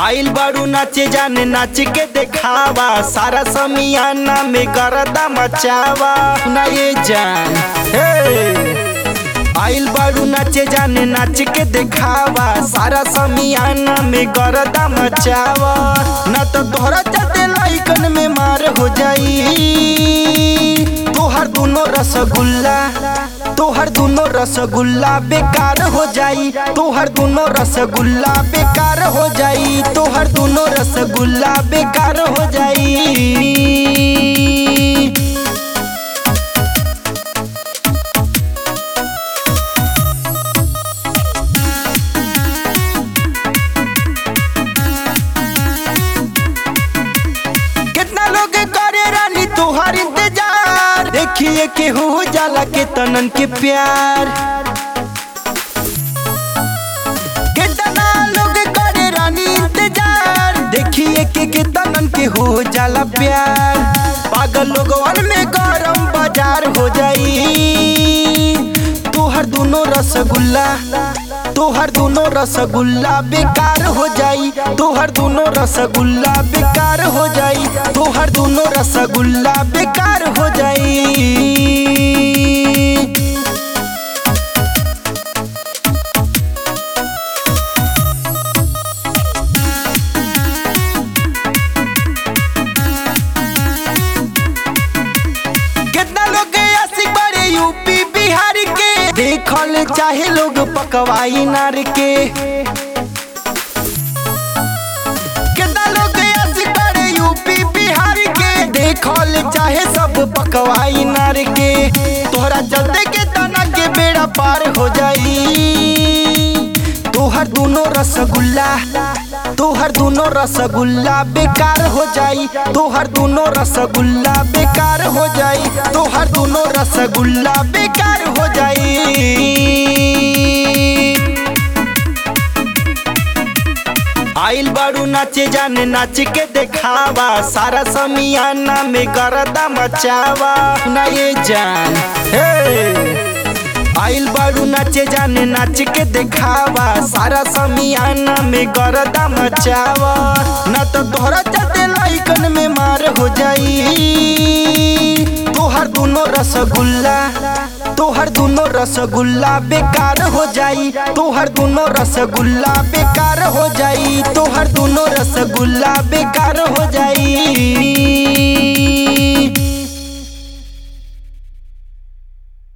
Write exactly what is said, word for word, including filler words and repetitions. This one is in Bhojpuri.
आइल बारू नाचे जाने नाच के देखावा, सारा समियाना में गर्दा मचावा ना ये जान। हे आइल बारू नाचे जाने नाच के देखावा, सारा समियाना में गर्दा मचावा ना तो तोहरा चलते लाइकन में मार हो जाई। तोहर दोनों रसगुल्ला तोहर दोनों रसगुल्ला बेकार हो जाई। तोहर दोनों रसगुल्ला बेकार हो जाई। तोहर दोनों रसगुल्ला बेकार हो जाई। कितना लोग करे रानी तोहर इंतजार, देखिए के हो जाला के तनन के प्यार। कितना लोग करे रानी इंतजार, देखिए के के तनन के हो जाला प्यार। पागल लोगवन में गरम बाजार हो जाई। तोहर दोनों रसगुल्ला तोहर दोनों रसगुल्ला बेकार हो जाई। तोहर दोनों रसगुल्ला बेकार हो जाई। तोहर दोनों रसगुल्ला बेकार हो जाई। कितना लोग आशिक बड़े यूपी बिहार के, देखल चाहे लोग पकवाई नार के। कितना लोग आशिक बड़े यूपी बिहार के, देखल चाहे सब पकवाई नार के। तोहरा चलते के तना के बेड़ा पार हो जाई। तोहर दोनों रसगुल्ला तोहर दोनों रसगुल्ला बेकार हो जाई। तोहर दोनों रसगुल्ला बेकार हो जाई। तोहर दोनों रसगुल्ला बेकार हो जाई। आइल बारू नाचे जाने नाच के देखावा, सारा समियाना में गर्दा मचावा ना ये जान। हे आइल बारू नाचे जाने नाच के देखावा, सारा समियाना में गर्दा मचावा ना तो तोहरा चलते लाइकन में मार हो जाई। तोहर दोनों रसगुल्ला तोहर दोनों रसगुल्ला बेकार हो जाई। तोहर दोनों रसगुल्ला बेकार हो जाई। तोहर दोनों रसगुल्ला बेकार हो जाई।